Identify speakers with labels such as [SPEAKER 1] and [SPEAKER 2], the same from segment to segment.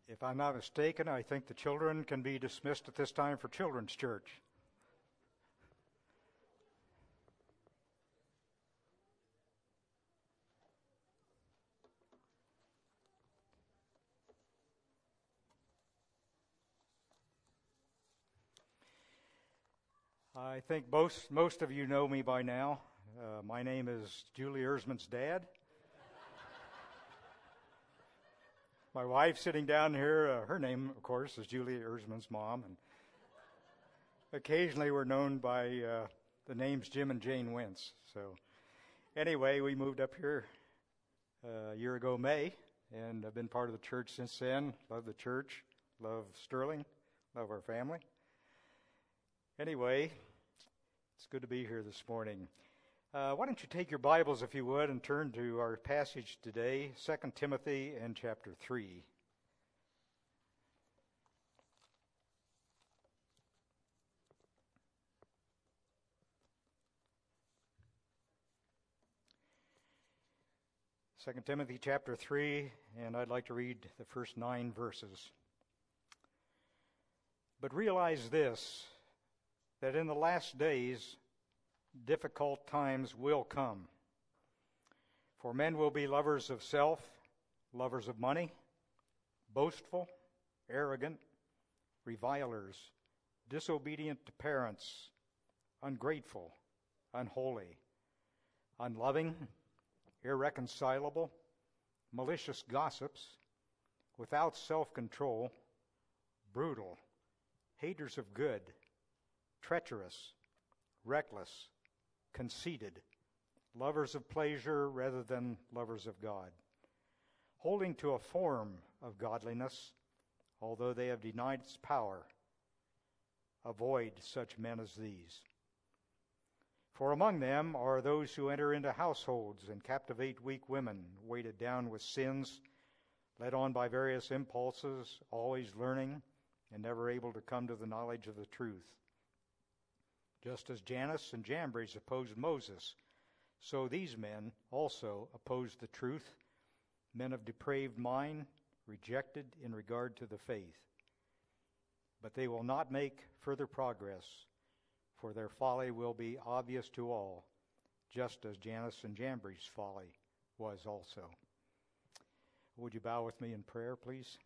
[SPEAKER 1] If I'm not mistaken, I think the children can be dismissed at this time for Children's Church. I think most of you know me by now. My name is Julie Erzman's dad. My wife sitting down here, her name, of course, is Julie Erzman's mom. And occasionally we're known by the names Jim and Jane Wentz. So anyway, we moved up here a year ago, May, and I've been part of the church since then. Love the church, love Sterling, love our family. Anyway, it's good to be here this morning. Why don't you take your Bibles, if you would, and turn to our passage today, 2 Timothy and chapter 3. Second Timothy chapter 3, and I'd like to read the first 9 verses. But realize this, that in the last days difficult times will come. For men will be lovers of self, lovers of money, boastful, arrogant, revilers, disobedient to parents, ungrateful, unholy, unloving, irreconcilable, malicious gossips, without self-control, brutal, haters of good, treacherous, reckless, conceited, lovers of pleasure rather than lovers of God, holding to a form of godliness, although they have denied its power. Avoid such men as these. For among them are those who enter into households and captivate weak women, weighted down with sins, led on by various impulses, always learning, and never able to come to the knowledge of the truth. Just as Jannes and Jambres opposed Moses, so these men also opposed the truth, men of depraved mind, rejected in regard to the faith. But they will not make further progress, for their folly will be obvious to all, just as Jannes and Jambres' folly was also. Would you bow with me in prayer, please?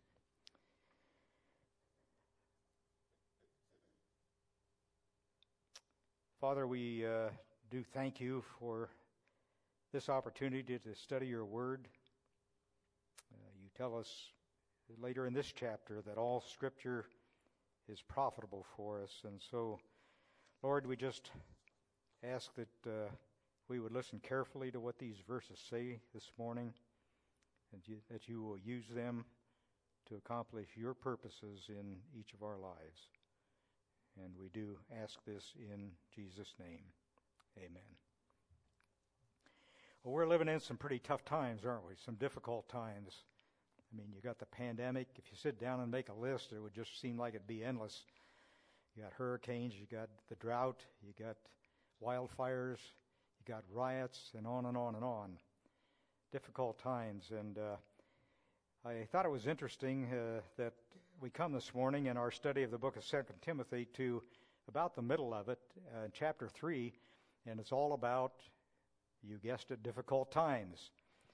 [SPEAKER 1] Father, we do thank you for this opportunity to study your word. You tell us later in this chapter that all Scripture is profitable for us. And so, Lord, we just ask that we would listen carefully to what these verses say this morning, and that you will use them to accomplish your purposes in each of our lives. And we do ask this in Jesus' name. Amen. Well, we're living in some pretty tough times, aren't we? Some difficult times. I mean, you got the pandemic. If you sit down and make a list, it would just seem like it'd be endless. You got hurricanes, you got the drought, you got wildfires, you got riots, and on and on and on. Difficult times. And I thought it was interesting that we come this morning in our study of the book of 2 Timothy to about the middle of it, chapter 3, and it's all about, you guessed it, difficult times.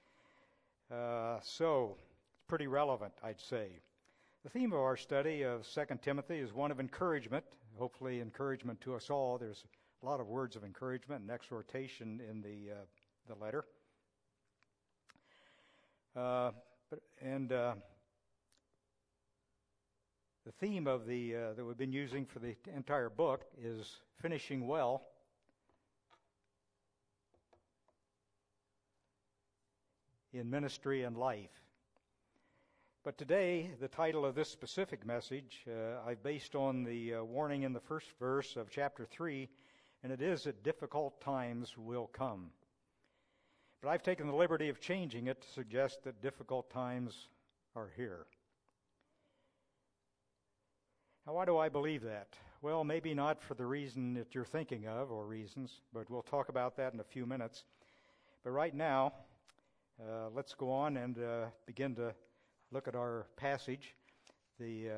[SPEAKER 1] So, it's pretty relevant, I'd say. The theme of our study of 2 Timothy is one of encouragement, hopefully encouragement to us all. There's a lot of words of encouragement and exhortation in the letter. The theme of that we've been using for the entire book is finishing well. In ministry and life. But today, the title of this specific message, I've based on the warning in the first verse of chapter 3, and it is that difficult times will come. But I've taken the liberty of changing it to suggest that difficult times are here. Now, why do I believe that? Well, maybe not for the reason that you're thinking of, or reasons, but we'll talk about that in a few minutes. But right now, let's go on and begin to look at our passage. The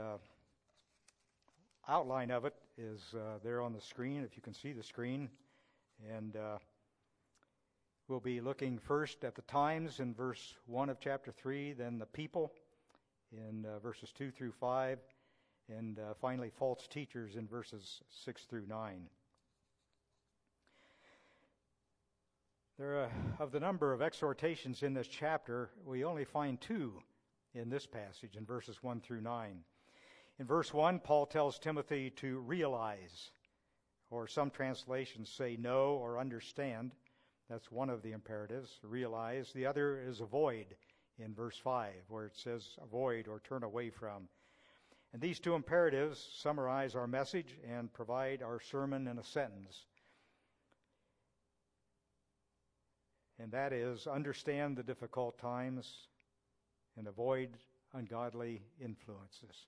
[SPEAKER 1] outline of it is there on the screen, if you can see the screen. And we'll be looking first at the times in verse 1 of chapter 3, then the people in verses 2 through 5, and finally false teachers in verses 6 through 9. Of the number of exhortations in this chapter, we only find 2 in this passage, in verses 1 through 9. In verse 1, Paul tells Timothy to realize, or some translations say know or understand. That's one of the imperatives, realize. The other is avoid in verse 5, where it says avoid or turn away from. And these 2 imperatives summarize our message and provide our sermon in a sentence. And that is, understand the difficult times and avoid ungodly influences.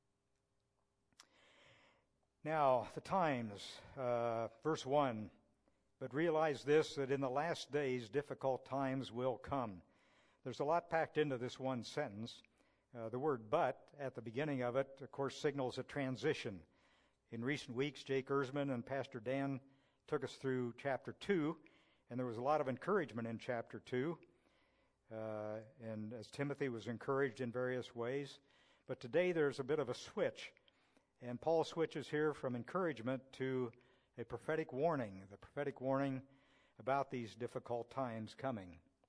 [SPEAKER 1] Now, the times, verse 1, but realize this, that in the last days difficult times will come. There's a lot packed into this one sentence. The word but at the beginning of it, of course, signals a transition. In recent weeks, Jake Erzman and Pastor Dan took us through chapter 2, and there was a lot of encouragement in chapter 2. And as Timothy was encouraged in various ways. But today there's a bit of a switch. And Paul switches here from encouragement to a prophetic warning, the prophetic warning about these difficult times coming.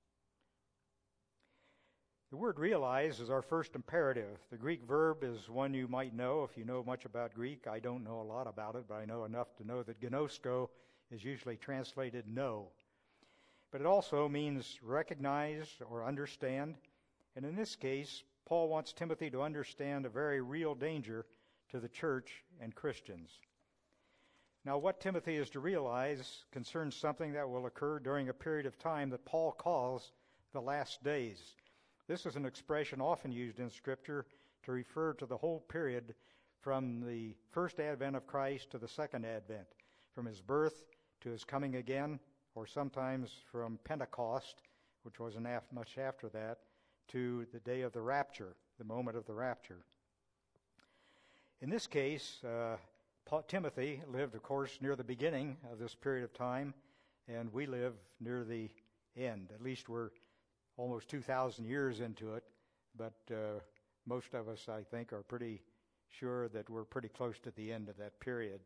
[SPEAKER 1] The word realize is our first imperative. The Greek verb is one you might know if you know much about Greek. I don't know a lot about it, but I know enough to know that gnosko is usually translated know. But it also means recognize or understand. And in this case, Paul wants Timothy to understand a very real danger to the church and Christians. Now, what Timothy is to realize concerns something that will occur during a period of time that Paul calls the last days. This is an expression often used in Scripture to refer to the whole period from the first advent of Christ to the second advent, from his birth to his coming again, or sometimes from Pentecost, which wasn't much after that, to the day of the rapture, the moment of the rapture. In this case, Timothy lived, of course, near the beginning of this period of time, and we live near the end. At least we're almost 2,000 years into it, but most of us, I think, are pretty sure that we're pretty close to the end of that period.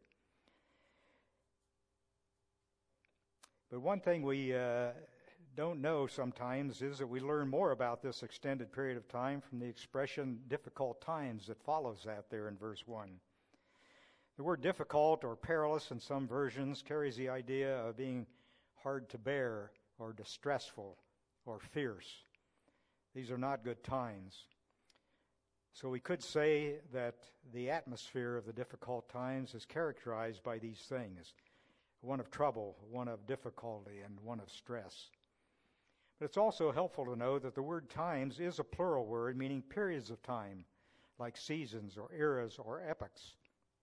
[SPEAKER 1] But one thing we don't know sometimes is that we learn more about this extended period of time from the expression difficult times that follows that there in verse 1. The word difficult or perilous in some versions carries the idea of being hard to bear or distressful or fierce. These are not good times. So we could say that the atmosphere of the difficult times is characterized by these things: one of trouble, one of difficulty, and one of stress. But it's also helpful to know that the word times is a plural word meaning periods of time, like seasons or eras or epochs.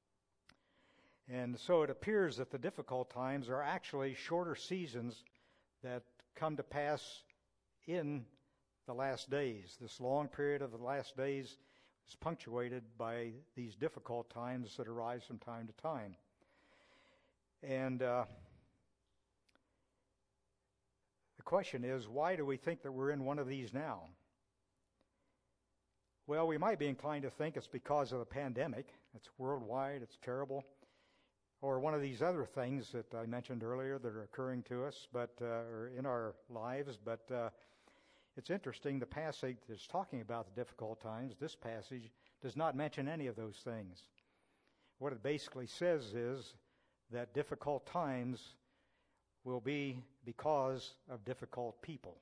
[SPEAKER 1] And so it appears that the difficult times are actually shorter seasons that come to pass in the last days. This long period of the last days is punctuated by these difficult times that arise from time to time. And the question is, why do we think that we're in one of these now? Well, we might be inclined to think it's because of the pandemic. It's worldwide, it's terrible. Or one of these other things that I mentioned earlier that are occurring to us, or in our lives. But it's interesting, the passage that's talking about the difficult times, this passage does not mention any of those things. What it basically says is that difficult times will be because of difficult people.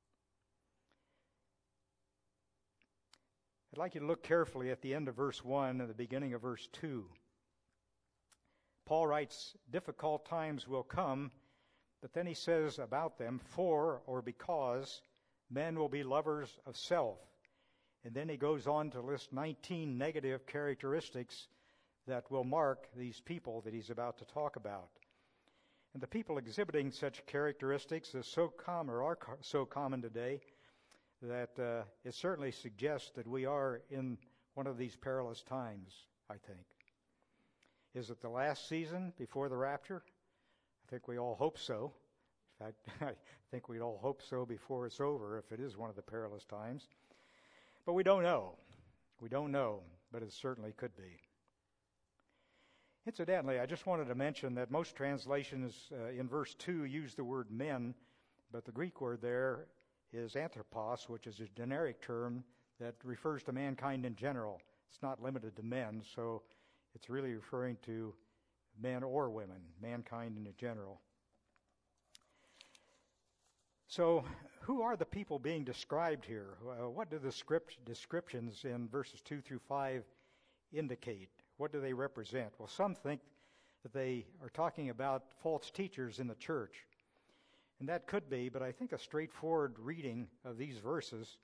[SPEAKER 1] I'd like you to look carefully at the end of verse 1 and the beginning of verse 2. Paul writes, difficult times will come, but then he says about them, for or because men will be lovers of self. And then he goes on to list 19 negative characteristics that will mark these people that he's about to talk about. And the people exhibiting such characteristics are so common today that it certainly suggests that we are in one of these perilous times, I think. Is it the last season before the rapture? I think we all hope so. In fact, I think we'd all hope so before it's over if it is one of the perilous times. But we don't know. We don't know, but it certainly could be. Incidentally, I just wanted to mention that most translations in verse 2 use the word men, but the Greek word there is anthropos, which is a generic term that refers to mankind in general. It's not limited to men, so it's really referring to men or women, mankind in general. So, who are the people being described here? What do the descriptions in verses 2 through 5 indicate? What do they represent? Well, some think that they are talking about false teachers in the church. And that could be, but I think a straightforward reading of these verses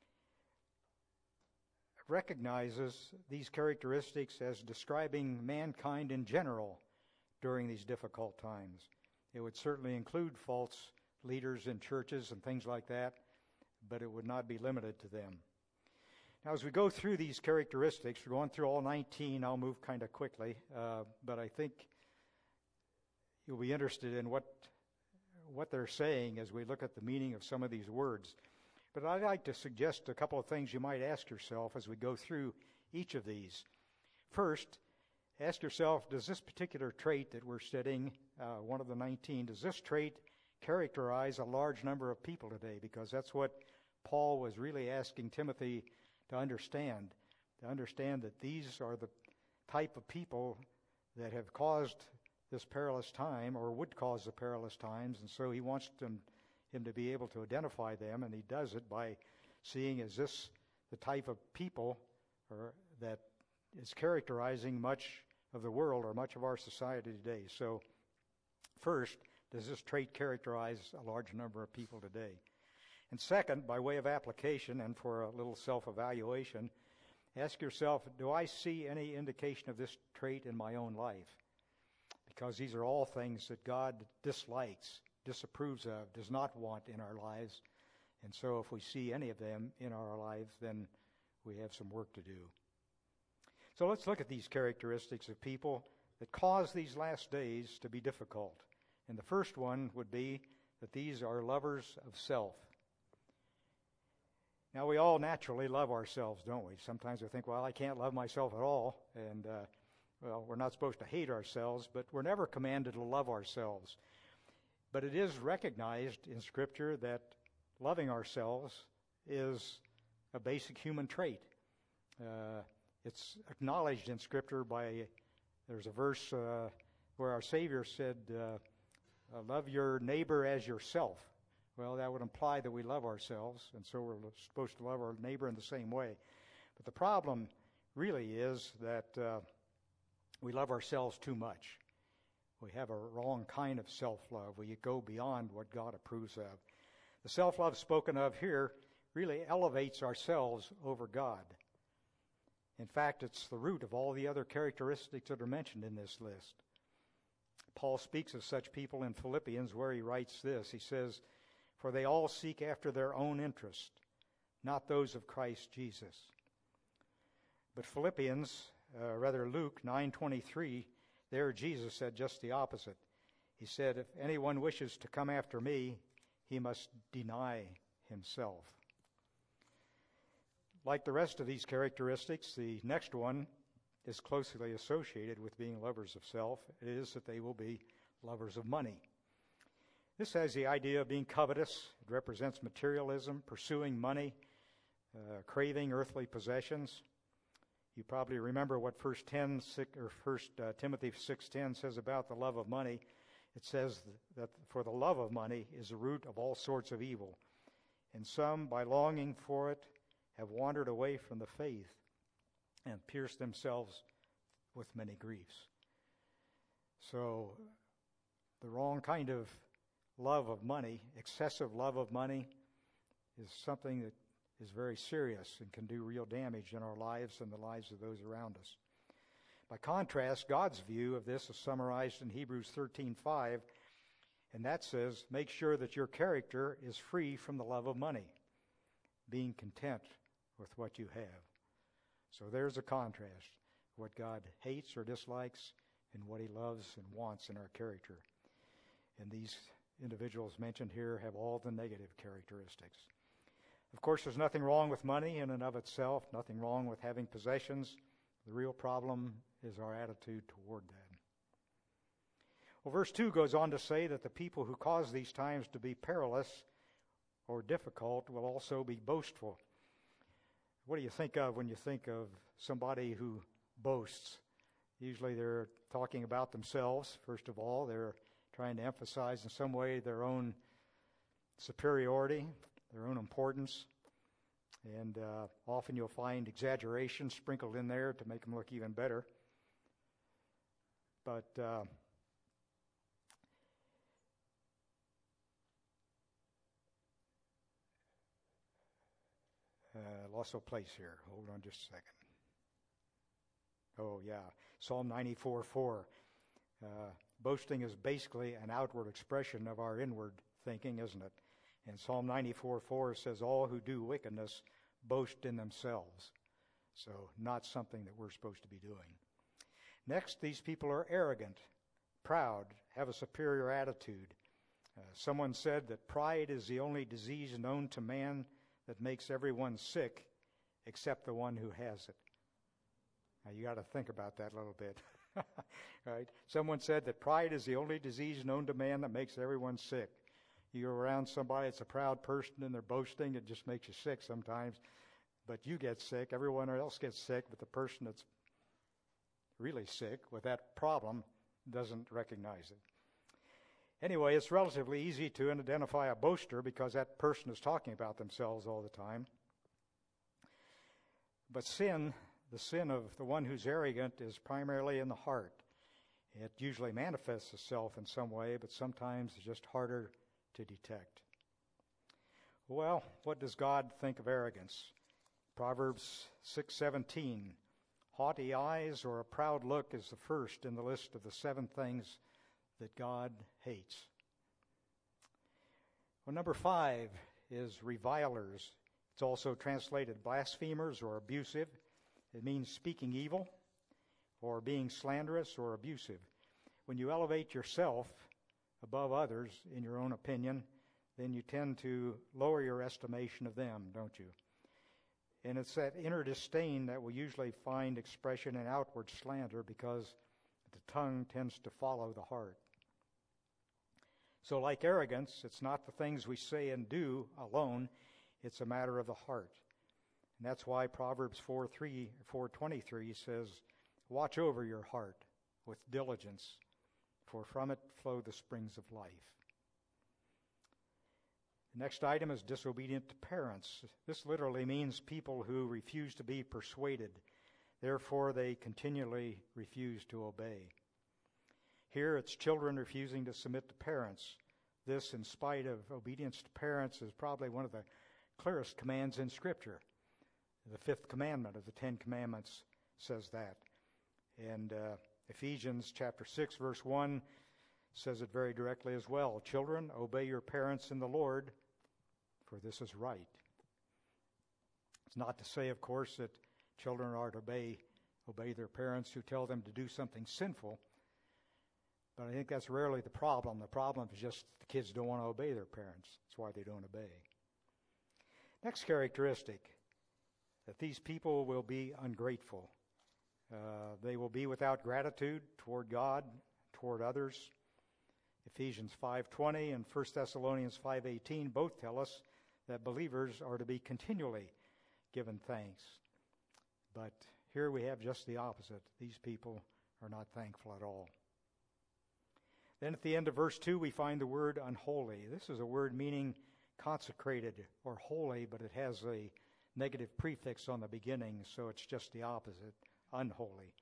[SPEAKER 1] recognizes these characteristics as describing mankind in general during these difficult times. It would certainly include false leaders in churches and things like that, but it would not be limited to them. Now, as we go through these characteristics, we're going through all 19. I'll move kind of quickly, but I think you'll be interested in what they're saying as we look at the meaning of some of these words. But I'd like to suggest a couple of things you might ask yourself as we go through each of these. First, ask yourself, does this particular trait that we're studying, one of the 19, does this trait characterize a large number of people today? Because that's what Paul was really asking Timothy to understand that these are the type of people that have caused this perilous time or would cause the perilous times, and so he wants him to be able to identify them, and he does it by seeing, is this the type of people that is characterizing much of the world or much of our society today. So first, does this trait characterize a large number of people today? And second, by way of application and for a little self-evaluation, ask yourself, do I see any indication of this trait in my own life? Because these are all things that God dislikes, disapproves of, does not want in our lives. And so if we see any of them in our lives, then we have some work to do. So let's look at these characteristics of people that cause these last days to be difficult. And the first one would be that these are lovers of self. Now, we all naturally love ourselves, don't we? Sometimes we think, well, I can't love myself at all. And, we're not supposed to hate ourselves, but we're never commanded to love ourselves. But it is recognized in Scripture that loving ourselves is a basic human trait. It's acknowledged in Scripture there's a verse where our Savior said, love your neighbor as yourself. Well, that would imply that we love ourselves, and so we're supposed to love our neighbor in the same way. But the problem really is that we love ourselves too much. We have a wrong kind of self-love. We go beyond what God approves of. The self-love spoken of here really elevates ourselves over God. In fact, it's the root of all the other characteristics that are mentioned in this list. Paul speaks of such people in Philippians where he writes this. He says, "For they all seek after their own interest, not those of Christ Jesus." But Luke 9:23, there Jesus said just the opposite. He said, "If anyone wishes to come after me, he must deny himself." Like the rest of these characteristics, the next one is closely associated with being lovers of self. It is that they will be lovers of money. This has the idea of being covetous. It represents materialism, pursuing money, craving earthly possessions. You probably remember what 1 Timothy 6:10 says about the love of money. It says that for the love of money is the root of all sorts of evil. And some, by longing for it, have wandered away from the faith and pierced themselves with many griefs. So the wrong kind of love of money, excessive love of money, is something that is very serious and can do real damage in our lives and the lives of those around us. By contrast, God's view of this is summarized in Hebrews 13:5, and that says, "Make sure that your character is free from the love of money, being content with what you have." So there's a contrast, what God hates or dislikes and what he loves and wants in our character. And these individuals mentioned here have all the negative characteristics. Of course, there's nothing wrong with money in and of itself, nothing wrong with having possessions. The real problem is our attitude toward that. Well, verse 2 goes on to say that the people who cause these times to be perilous or difficult will also be boastful. What do you think of when you think of somebody who boasts? Usually they're talking about themselves, first of all. They're trying to emphasize in some way their own superiority, their own importance. And often you'll find exaggeration sprinkled in there to make them look even better. But lost a place here. Hold on just a second. Oh, yeah. Psalm 94:4. Boasting is basically an outward expression of our inward thinking, isn't it? And Psalm 94:4 says, all who do wickedness boast in themselves. So not something that we're supposed to be doing. Next, these people are arrogant, proud, have a superior attitude. Someone said that pride is the only disease known to man that makes everyone sick except the one who has it. Now you got to think about that a little bit. Right? Someone said that pride is the only disease known to man that makes everyone sick. You're around somebody that's a proud person and they're boasting, it just makes you sick sometimes. But you get sick, everyone else gets sick, but the person that's really sick with that problem doesn't recognize it. Anyway, it's relatively easy to identify a boaster because that person is talking about themselves all the time. But sin, the sin of the one who's arrogant, is primarily in the heart. It usually manifests itself in some way, but sometimes it's just harder to detect. Well, what does God think of arrogance? Proverbs 6:17. Haughty eyes or a proud look is the first in the list of the 7 things that God hates. Well, number 5 is revilers. It's also translated blasphemers or abusive. It means speaking evil or being slanderous or abusive. When you elevate yourself above others in your own opinion, then you tend to lower your estimation of them, don't you? And it's that inner disdain that will usually find expression in outward slander because the tongue tends to follow the heart. So like arrogance, it's not the things we say and do alone, it's a matter of the heart. And that's why Proverbs 4:23 says, watch over your heart with diligence, for from it flow the springs of life. The next item is disobedient to parents. This literally means people who refuse to be persuaded. Therefore, they continually refuse to obey. Here, it's children refusing to submit to parents. This, in spite of obedience to parents, is probably one of the clearest commands in Scripture. The 5th commandment of the 10 Commandments says that. And Ephesians chapter 6, verse 1 says it very directly as well. Children, obey your parents in the Lord, for this is right. It's not to say, of course, that children are to obey their parents who tell them to do something sinful. But I think that's rarely the problem. The problem is just the kids don't want to obey their parents. That's why they don't obey. Next characteristic, that these people will be ungrateful. They will be without gratitude toward God, toward others. Ephesians 5:20 and 1 Thessalonians 5:18 both tell us that believers are to be continually given thanks. But here we have just the opposite. These people are not thankful at all. Then at the end of verse 2, we find the word unholy. This is a word meaning consecrated or holy, but it has a negative prefix on the beginning, so it's just the opposite, unholy.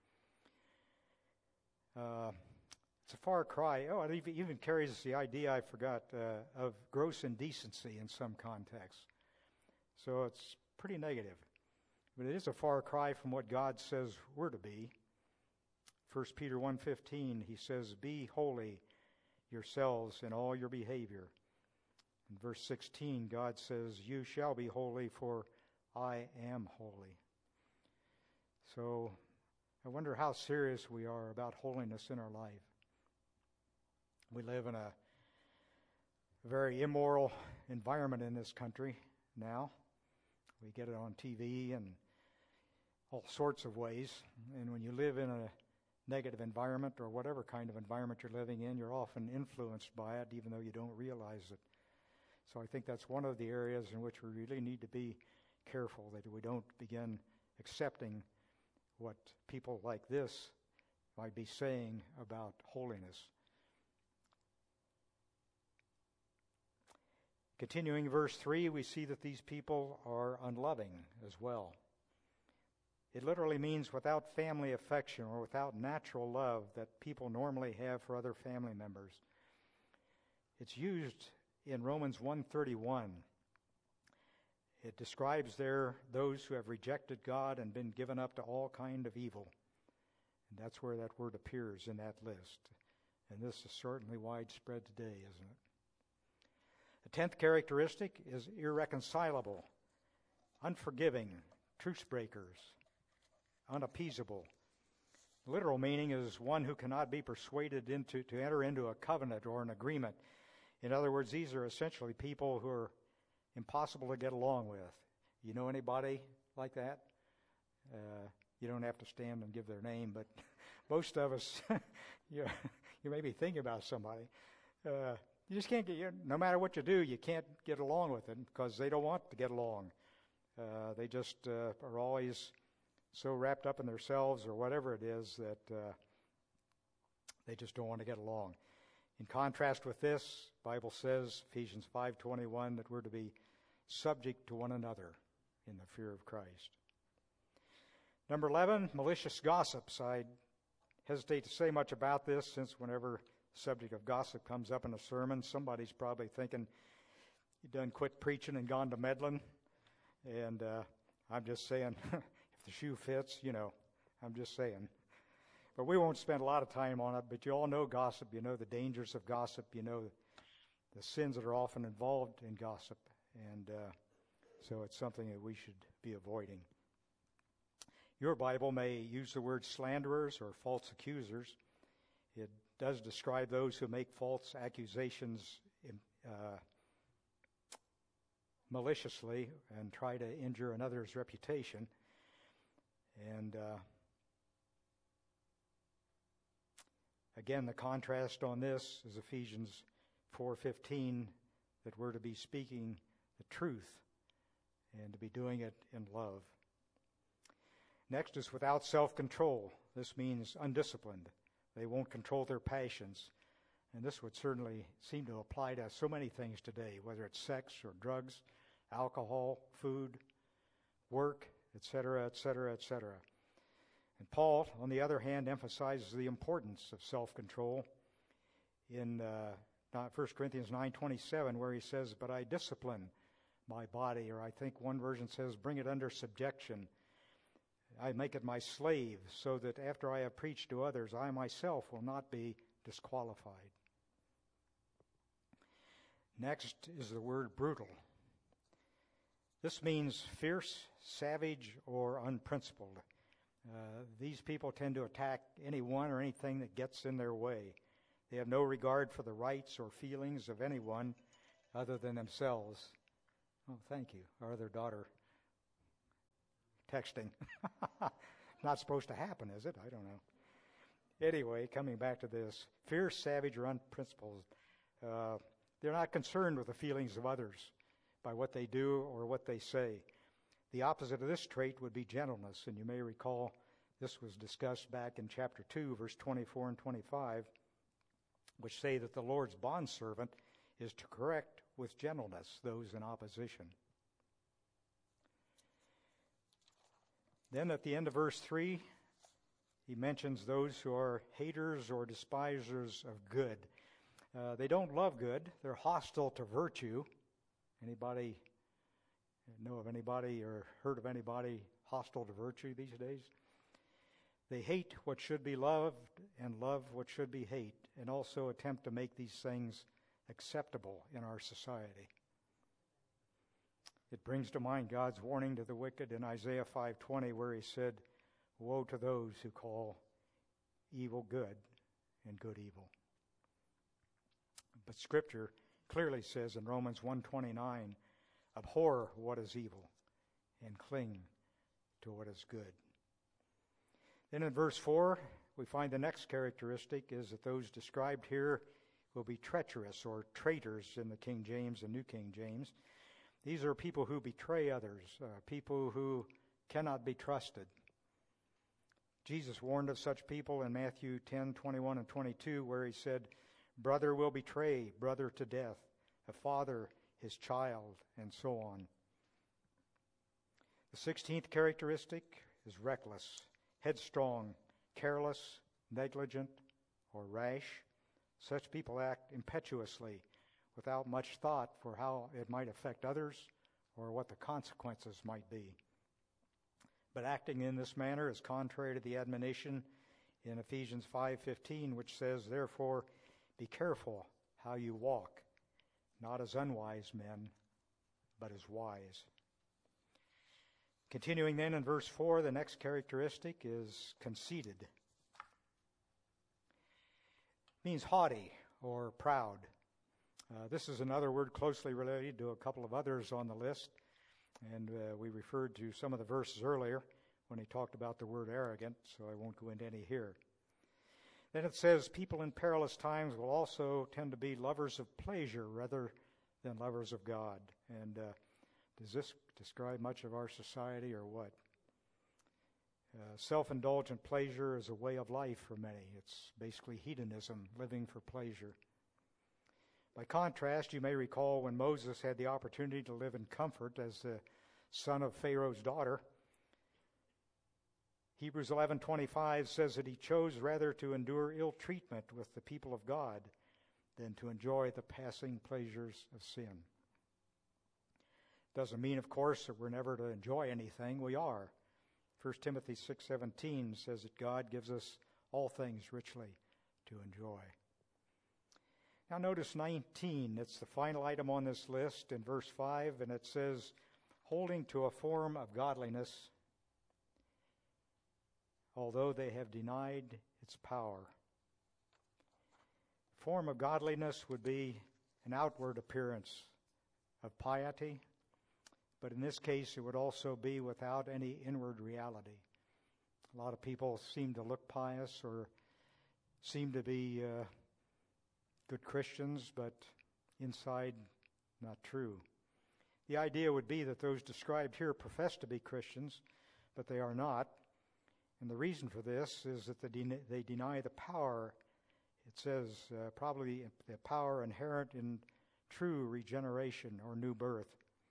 [SPEAKER 1] It's a far cry. Oh, it even carries the idea, I forgot, of gross indecency in some contexts. So it's pretty negative. But it is a far cry from what God says we're to be. 1 Peter 1:15, he says, be holy yourselves in all your behavior. In verse 16, God says, you shall be holy, for I am holy. So I wonder how serious we are about holiness in our life. We live in a very immoral environment in this country now. We get it on TV and all sorts of ways. And when you live in a negative environment or whatever kind of environment you're living in, you're often influenced by it, even though you don't realize it. So I think that's one of the areas in which we really need to be careful that we don't begin accepting what people like this might be saying about holiness. Continuing verse 3, we see that these people are unloving as well. It literally means without family affection or without natural love that people normally have for other family members. It's used in Romans 1:31. It describes there those who have rejected God and been given up to all kind of evil. And that's where that word appears in that list. And this is certainly widespread today, isn't it? The 10th characteristic is irreconcilable, unforgiving, truce breakers, unappeasable. The literal meaning is one who cannot be persuaded to enter into a covenant or an agreement. In other words, these are essentially people who are impossible to get along with. You know anybody like that? You don't have to stand and give their name, but most of us, you may be thinking about somebody. You just can't get, no matter what you do, you can't get along with them because they don't want to get along. They just are always so wrapped up in themselves or whatever it is that they just don't want to get along. In contrast with this, the Bible says, Ephesians 5:21, that we're to be subject to one another in the fear of Christ. Number 11, malicious gossips. I hesitate to say much about this since whenever the subject of gossip comes up in a sermon, somebody's probably thinking, you done quit preaching and gone to meddling. And I'm just saying, if the shoe fits, I'm just saying. But we won't spend a lot of time on it, but you all know gossip. You know the dangers of gossip. You know the sins that are often involved in gossip. And so it's something that we should be avoiding. Your Bible may use the word slanderers or false accusers. It does describe those who make false accusations maliciously and try to injure another's reputation. And again, the contrast on this is Ephesians 4:15, that we're to be speaking the truth and to be doing it in love. Next is without self-control. This means undisciplined. They won't control their passions. And this would certainly seem to apply to so many things today, whether it's sex or drugs, alcohol, food, work, etc., etc., etc. And Paul, on the other hand, emphasizes the importance of self-control in 1 Corinthians 9:27, where he says, "But I discipline my body," or I think one version says, "Bring it under subjection. I make it my slave, so that after I have preached to others, I myself will not be disqualified." Next is the word brutal. This means fierce, savage, or unprincipled. These people tend to attack anyone or anything that gets in their way. They have no regard for the rights or feelings of anyone other than themselves. Oh, thank you. Our other daughter texting. Not supposed to happen, is it? I don't know. Anyway, coming back to this, fierce, savage, or unprincipled. They're not concerned with the feelings of others by what they do or what they say. The opposite of this trait would be gentleness, and you may recall this was discussed back in chapter 2, verse 24 and 25, which say that the Lord's bondservant is to correct with gentleness those in opposition. Then at the end of verse 3, he mentions those who are haters or despisers of good. They don't love good. They're hostile to virtue. Anybody know of anybody or heard of anybody hostile to virtue these days? They hate what should be loved and love what should be hate, and also attempt to make these things acceptable in our society. It brings to mind God's warning to the wicked in Isaiah 5:20, where he said, Woe to those who call evil good and good evil. But Scripture clearly says in Romans 1:29, abhor what is evil and cling to what is good. Then in verse 4, we find the next characteristic is that those described here will be treacherous or traitors in the King James and New King James. These are people who betray others, people who cannot be trusted. Jesus warned of such people in Matthew 10:21 and 22, where he said, brother will betray brother to death, a father his child, and so on. The 16th characteristic is reckless, headstrong, careless, negligent, or rash. Such people act impetuously without much thought for how it might affect others or what the consequences might be. But acting in this manner is contrary to the admonition in Ephesians 5:15, which says, therefore, be careful how you walk, not as unwise men, but as wise. Continuing then in verse 4, the next characteristic is conceited. It means haughty or proud. This is another word closely related to a couple of others on the list, and we referred to some of the verses earlier when he talked about the word arrogant, so I won't go into any here. Then it says, people in perilous times will also tend to be lovers of pleasure rather than lovers of God. And does this describe much of our society or what? Self-indulgent pleasure is a way of life for many. It's basically hedonism, living for pleasure. By contrast, you may recall when Moses had the opportunity to live in comfort as the son of Pharaoh's daughter, Hebrews 11:25 says that he chose rather to endure ill treatment with the people of God than to enjoy the passing pleasures of sin. Doesn't mean, of course, that we're never to enjoy anything. We are. 1 Timothy 6:17 says that God gives us all things richly to enjoy. Now notice 19. It's the final item on this list in verse 5, and it says, holding to a form of godliness, although they have denied its power. Form of godliness would be an outward appearance of piety, but in this case it would also be without any inward reality. A lot of people seem to look pious or seem to be good Christians, but inside not true. The idea would be that those described here profess to be Christians, but they are not. And the reason for this is that they deny the power, it says, probably the power inherent in true regeneration or new birth.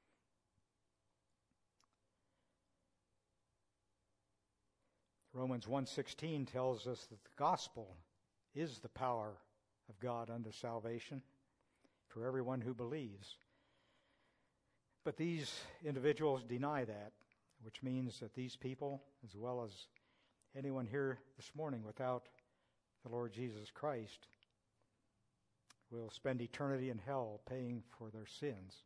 [SPEAKER 1] Romans 1:16 tells us that the gospel is the power of God unto salvation for everyone who believes. But these individuals deny that, which means that these people, as well as anyone here this morning without the Lord Jesus Christ, will spend eternity in hell paying for their sins.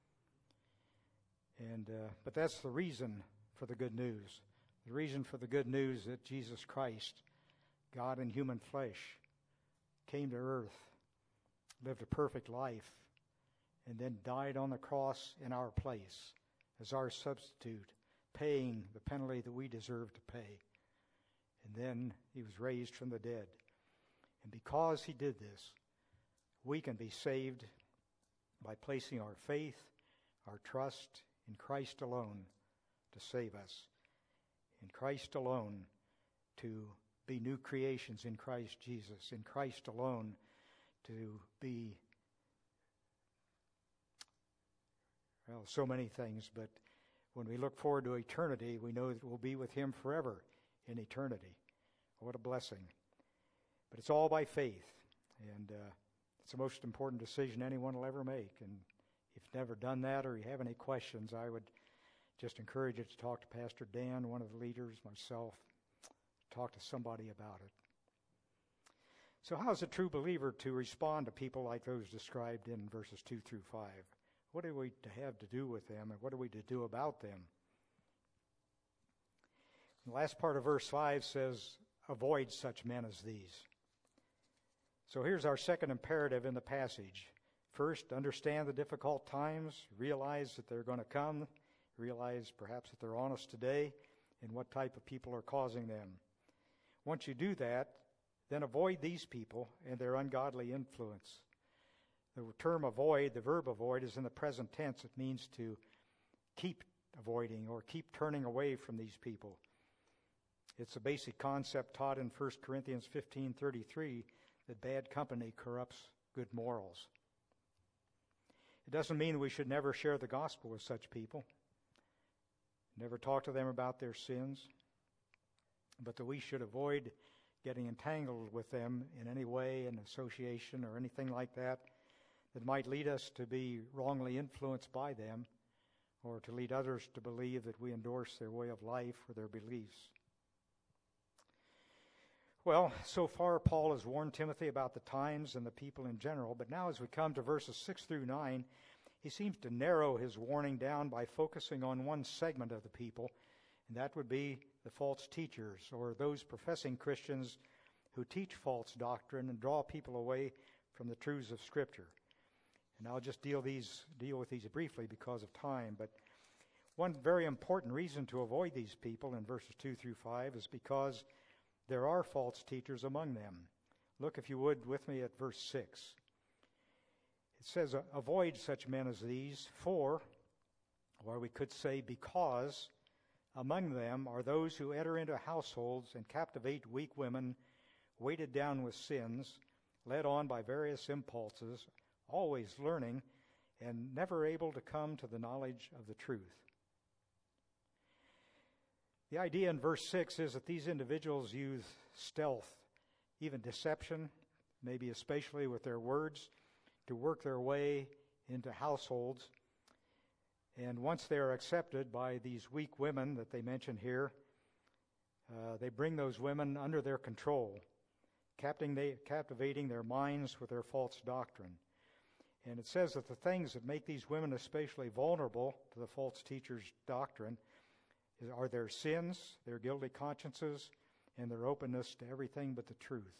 [SPEAKER 1] But that's the reason for the good news. The reason for the good news that Jesus Christ, God in human flesh, came to earth, lived a perfect life, and then died on the cross in our place as our substitute, paying the penalty that we deserve to pay. And then he was raised from the dead. And because he did this, we can be saved by placing our faith, our trust in Christ alone to save us. In Christ alone to be new creations in Christ Jesus. In Christ alone to be, well, so many things. But when we look forward to eternity, we know that we'll be with him forever in eternity. What a blessing. But it's all by faith. And it's the most important decision anyone will ever make. And if you've never done that or you have any questions, I would just encourage you to talk to Pastor Dan, one of the leaders, myself. Talk to somebody about it. So how is a true believer to respond to people like those described in verses 2 through 5? What are we to have to do with them, and what are we to do about them? The last part of verse 5 says, avoid such men as these. So here's our second imperative in the passage. First, understand the difficult times, realize that they're going to come, realize perhaps that they're on us today, and what type of people are causing them. Once you do that, then avoid these people and their ungodly influence. The term avoid, the verb avoid, is in the present tense. It means to keep avoiding or keep turning away from these people. It's a basic concept taught in 1 Corinthians 15:33 that bad company corrupts good morals. It doesn't mean we should never share the gospel with such people, never talk to them about their sins, but that we should avoid getting entangled with them in any way, in association or anything like that might lead us to be wrongly influenced by them or to lead others to believe that we endorse their way of life or their beliefs. Well, so far Paul has warned Timothy about the times and the people in general, but now as we come to verses 6 through 9, he seems to narrow his warning down by focusing on one segment of the people, and that would be the false teachers, or those professing Christians who teach false doctrine and draw people away from the truths of Scripture. And I'll just deal with these briefly because of time, but one very important reason to avoid these people in verses 2 through 5 is because there are false teachers among them. Look, if you would, with me at verse 6. It says, avoid such men as these, for, or we could say because, among them are those who enter into households and captivate weak women, weighted down with sins, led on by various impulses, always learning, and never able to come to the knowledge of the truth. The idea in verse 6 is that these individuals use stealth, even deception, maybe especially with their words, to work their way into households. And once they are accepted by these weak women that they mention here, they bring those women under their control, captivating their minds with their false doctrine. And it says that the things that make these women especially vulnerable to the false teacher's doctrine are their sins, their guilty consciences, and their openness to everything but the truth.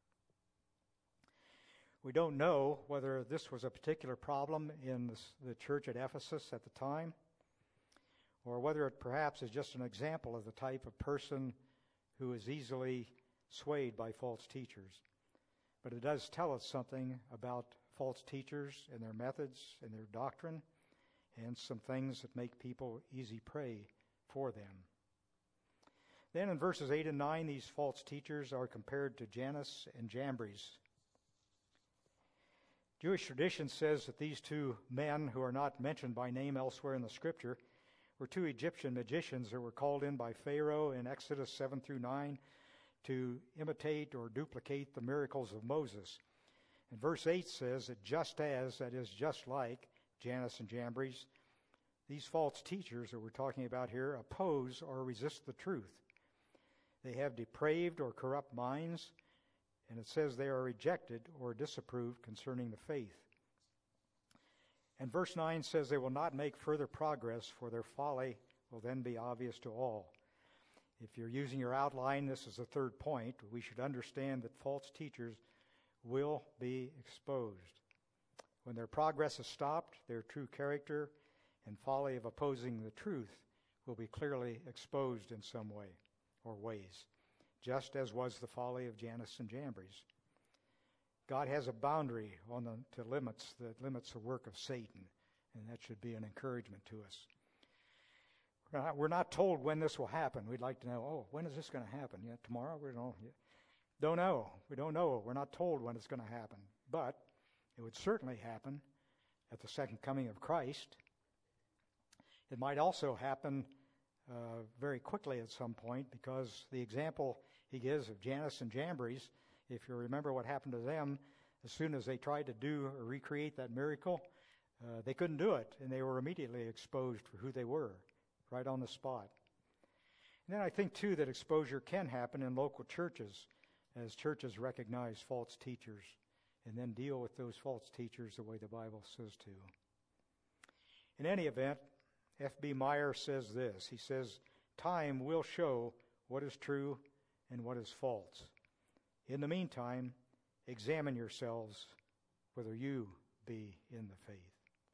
[SPEAKER 1] We don't know whether this was a particular problem in the church at Ephesus at the time, or whether it perhaps is just an example of the type of person who is easily swayed by false teachers. But it does tell us something about false teachers and their methods and their doctrine, and some things that make people easy prey for them. Then in verses 8 and 9, these false teachers are compared to Jannes and Jambres. Jewish tradition says that these two men, who are not mentioned by name elsewhere in the Scripture, were two Egyptian magicians that were called in by Pharaoh in Exodus 7 through 9 to imitate or duplicate the miracles of Moses. And verse 8 says that just as, that is just like, Jannes and Jambres, these false teachers that we're talking about here oppose or resist the truth. They have depraved or corrupt minds, and it says they are rejected or disapproved concerning the faith. And verse 9 says they will not make further progress, for their folly will then be obvious to all. If you're using your outline, this is the third point. We should understand that false teachers will be exposed. When their progress is stopped, their true character and folly of opposing the truth will be clearly exposed in some way or ways, just as was the folly of Jannes and Jambres. God has a boundary that limits the work of Satan, and that should be an encouragement to us. We're not told when this will happen. We'd like to know, when is this going to happen? Tomorrow? We don't know. We don't know. We're not told when it's going to happen. But it would certainly happen at the second coming of Christ. It might also happen very quickly at some point, because the example he gives of Jannes and Jambres, if you remember what happened to them, as soon as they tried to do or recreate that miracle, they couldn't do it, and they were immediately exposed for who they were, right on the spot. And then I think, too, that exposure can happen in local churches, as churches recognize false teachers and then deal with those false teachers the way the Bible says to. In any event, F.B. Meyer says this. He says, time will show what is true and what is false. In the meantime, examine yourselves whether you be in the faith.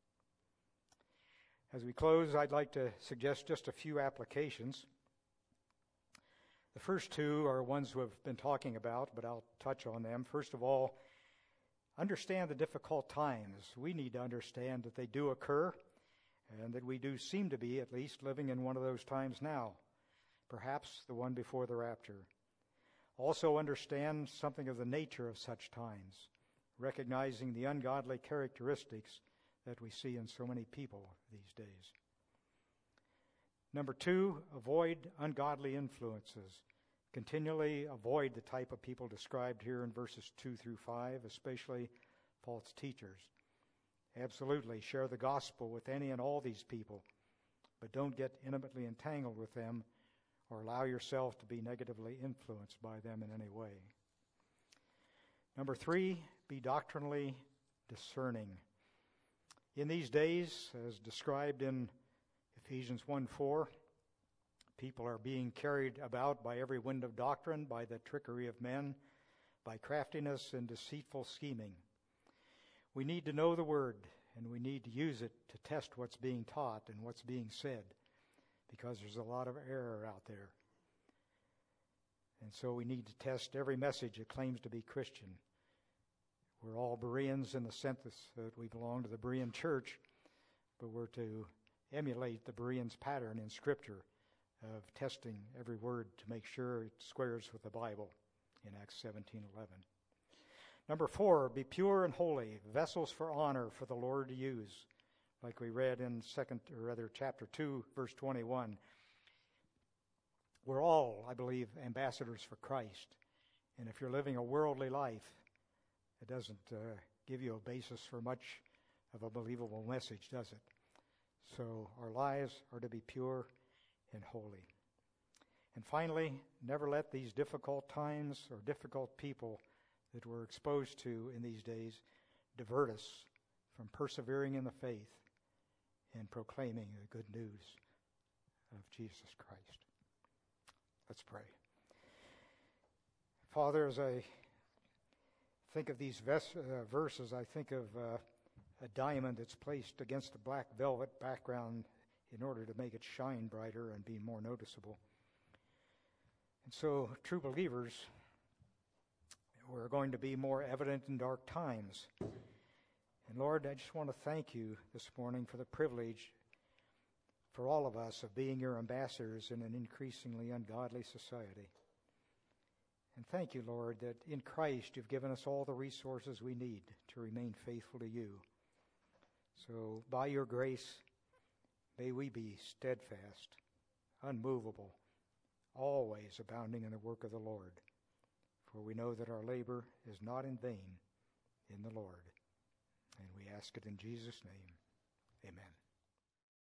[SPEAKER 1] As we close, I'd like to suggest just a few applications. The first two are ones we've been talking about, but I'll touch on them. First of all, understand the difficult times. We need to understand that they do occur, and that we do seem to be, at least, living in one of those times now, perhaps the one before the rapture. Also understand something of the nature of such times, recognizing the ungodly characteristics that we see in so many people these days. Number two, avoid ungodly influences. Continually avoid the type of people described here in verses 2 through 5, especially false teachers. Absolutely, share the gospel with any and all these people, but don't get intimately entangled with them or allow yourself to be negatively influenced by them in any way. Number three, be doctrinally discerning. In these days, as described in Ephesians 1:4, people are being carried about by every wind of doctrine, by the trickery of men, by craftiness and deceitful scheming. We need to know the Word, and we need to use it to test what's being taught and what's being said, because there's a lot of error out there. And so we need to test every message that claims to be Christian. We're all Bereans in the sense that we belong to the Berean church, but we're to emulate the Bereans' pattern in Scripture of testing every word to make sure it squares with the Bible in Acts 17:11. Number four, be pure and holy, vessels for honor for the Lord to use, like we read in chapter 2, verse 21. We're all, I believe, ambassadors for Christ. And if you're living a worldly life, it doesn't give you a basis for much of a believable message, does it? So our lives are to be pure and holy. And finally, never let these difficult times or difficult people that we're exposed to in these days divert us from persevering in the faith and proclaiming the good news of Jesus Christ. Let's pray. Father, as I think of these verses, I think of a diamond that's placed against a black velvet background in order to make it shine brighter and be more noticeable. And so, true believers, we're going to be more evident in dark times. And Lord, I just want to thank you this morning for the privilege for all of us of being your ambassadors in an increasingly ungodly society. And thank you, Lord, that in Christ you've given us all the resources we need to remain faithful to you. So by your grace, may we be steadfast, unmovable, always abounding in the work of the Lord. For we know that our labor is not in vain in the Lord. And we ask it in Jesus' name. Amen.